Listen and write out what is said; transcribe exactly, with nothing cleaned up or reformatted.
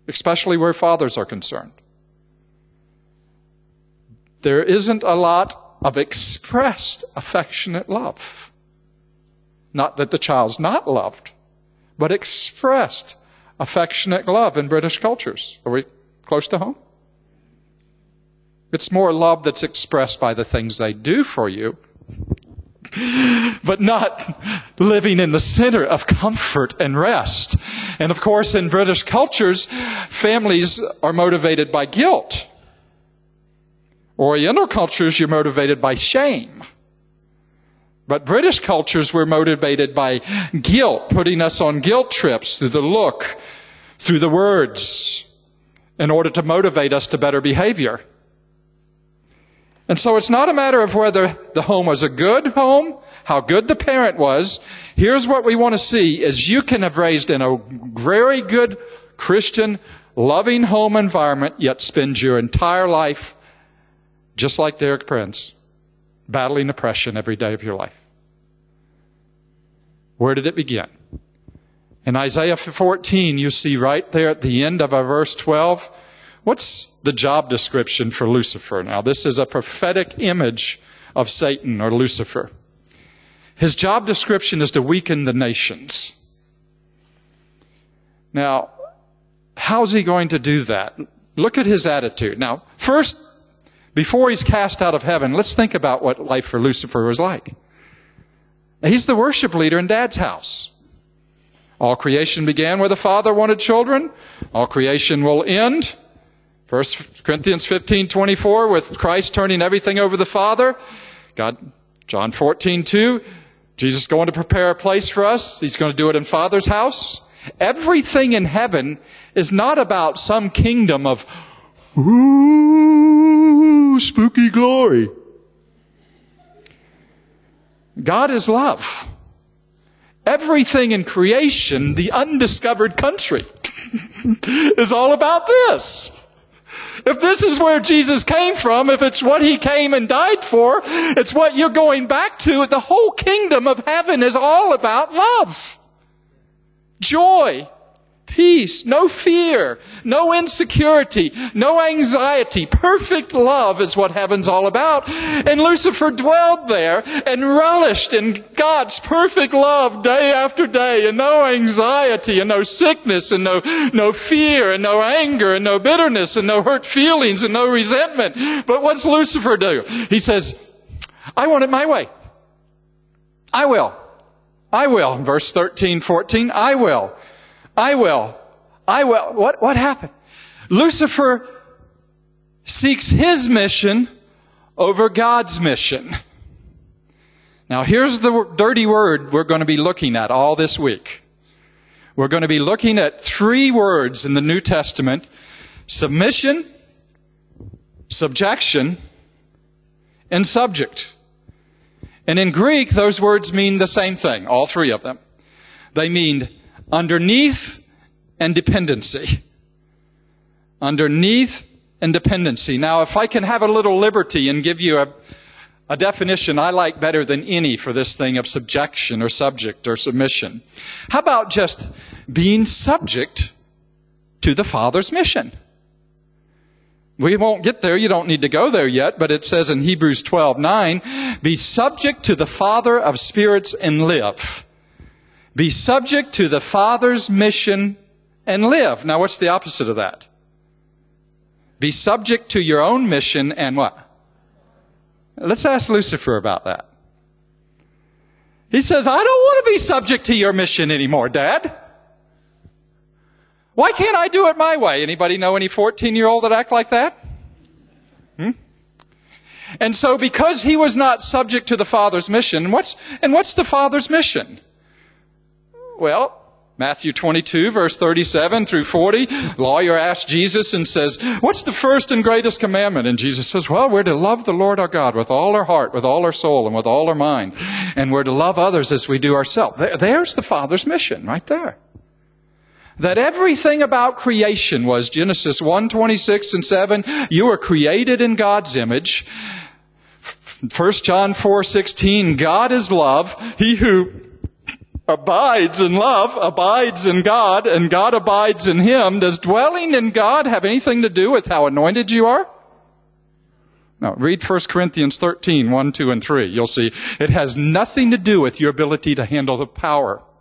especially where fathers are concerned. There isn't a lot of expressed affectionate love. Not that the child's not loved, but expressed affectionate love in British cultures. Are we close to home? It's more love that's expressed by the things they do for you, but not living in the center of comfort and rest. And of course, in British cultures, families are motivated by guilt. Oriental cultures, you're motivated by shame. But British cultures were motivated by guilt, putting us on guilt trips through the look, through the words, in order to motivate us to better behavior. And so it's not a matter of whether the home was a good home, how good the parent was. Here's what we want to see is you can have raised in a very good Christian, loving home environment, yet spend your entire life, just like Derek Prince, battling oppression every day of your life. Where did it begin? In Isaiah fourteen, you see right there at the end of our verse twelve, what's the job description for Lucifer? Now, this is a prophetic image of Satan or Lucifer. His job description is to weaken the nations. Now, how's he going to do that? Look at his attitude. Now, first, before he's cast out of heaven, let's think about what life for Lucifer was like. He's the worship leader in Dad's house. All creation began where the Father wanted children. All creation will end. First Corinthians fifteen twenty-four, with Christ turning everything over to the Father. God, John fourteen two, Jesus going to prepare a place for us. He's going to do it in Father's house. Everything in heaven is not about some kingdom of, ooh, spooky glory. God is love. Everything in creation, the undiscovered country, is all about this. If this is where Jesus came from, if it's what He came and died for, it's what you're going back to, the whole kingdom of heaven is all about love. Joy, peace, no fear, no insecurity, no anxiety. Perfect love is what heaven's all about. And Lucifer dwelled there and relished in God's perfect love day after day, and no anxiety and no sickness and no, no fear and no anger and no bitterness and no hurt feelings and no resentment. But what's Lucifer do? He says, I want it my way. I will. I will. Verse thirteen, fourteen, I will. I will. I will. What, what happened? Lucifer seeks his mission over God's mission. Now, here's the dirty word we're going to be looking at all this week. We're going to be looking at three words in the New Testament: submission, subjection, and subject. And in Greek, those words mean the same thing, all three of them. They mean underneath and dependency. Underneath and dependency. Now, if I can have a little liberty and give you a, a definition I like better than any for this thing of subjection or subject or submission. How about just being subject to the Father's mission? We won't get there. You don't need to go there yet. But it says in Hebrews twelve nine, be subject to the Father of spirits and live. Be subject to the Father's mission and live. Now, what's the opposite of that? Be subject to your own mission and what? Let's ask Lucifer about that. He says, I don't want to be subject to your mission anymore, Dad. Why can't I do it my way? Anybody know any fourteen-year-old that act like that? Hmm? And so because he was not subject to the Father's mission, what's, and what's the Father's mission? Well, Matthew twenty-two, verse thirty-seven through forty, lawyer asks Jesus and says, what's the first and greatest commandment? And Jesus says, well, we're to love the Lord our God with all our heart, with all our soul, and with all our mind. And we're to love others as we do ourselves. There's the Father's mission right there. That everything about creation was Genesis one twenty-six and seven. You were created in God's image. First John four sixteen, God is love. He who abides in love, abides in God, and God abides in him, does dwelling in God have anything to do with how anointed you are? No. Read First Corinthians thirteen, one, two, and three. You'll see it has nothing to do with your ability to handle the power